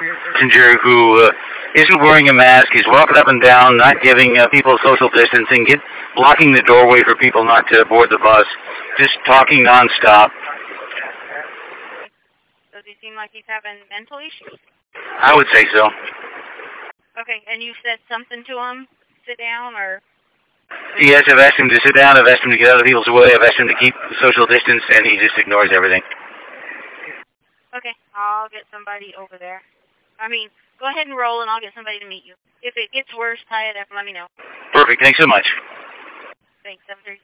passenger who isn't wearing a mask. He's walking up and down, not giving people social distancing, blocking the doorway for people not to board the bus, just talking nonstop. Does he seem like he's having mental issues? I would say so. Okay, and you said something to him? Sit down, or? Yes, I've asked him to sit down, I've asked him to get out of people's way, I've asked him to keep social distance, and he just ignores everything. Okay, I'll get somebody over there. Go ahead and roll, and I'll get somebody to meet you. If it gets worse, tie it up and let me know. Perfect, thanks so much. Thanks, 7:30.